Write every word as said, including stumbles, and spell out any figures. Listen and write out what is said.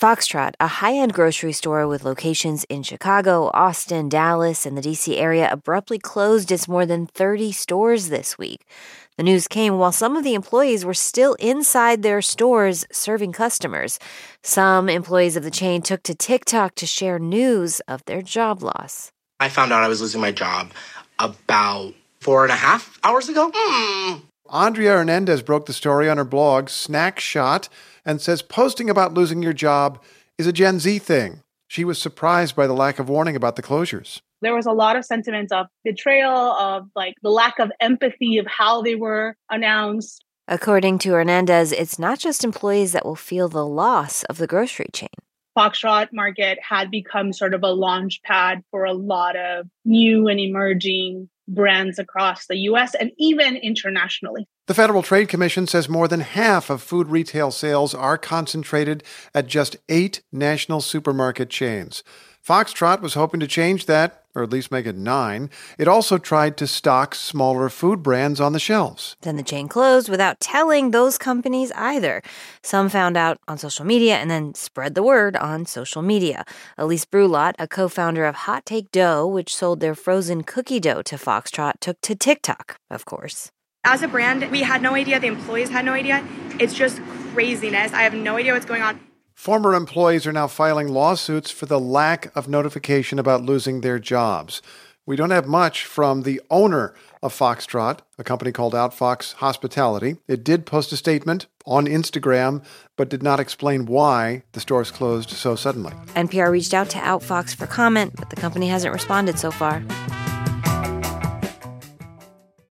Foxtrot, a high-end grocery store with locations in Chicago, Austin, Dallas, and the D C area, abruptly closed its more than thirty stores this week. The news came while some of the employees were still inside their stores serving customers. Some employees of the chain took to TikTok to share news of their job loss. I found out I was losing my job about four and a half hours ago. Mm. Andrea Hernandez broke the story on her blog, Snack Shot, and says posting about losing your job is a Gen Z thing. She was surprised by the lack of warning about the closures. There was a lot of sentiments of betrayal, of like the lack of empathy of how they were announced. According to Hernandez, it's not just employees that will feel the loss of the grocery chain. Foxtrot Market had become sort of a launch pad for a lot of new and emerging brands across the U S and even internationally. The Federal Trade Commission says more than half of food retail sales are concentrated at just eight national supermarket chains. Foxtrot was hoping to change that, or at least make it nine. It also tried to stock smaller food brands on the shelves. Then the chain closed without telling those companies either. Some found out on social media and then spread the word on social media. Elise Brulot, a co-founder of Hot Take Dough, which sold their frozen cookie dough to Foxtrot, took to TikTok, of course. As a brand, we had no idea. The employees had no idea. It's just craziness. I have no idea what's going on. Former employees are now filing lawsuits for the lack of notification about losing their jobs. We don't have much from the owner of Foxtrot, a company called Outfox Hospitality. It did post a statement on Instagram, but did not explain why the stores closed so suddenly. N P R reached out to Outfox for comment, but the company hasn't responded so far.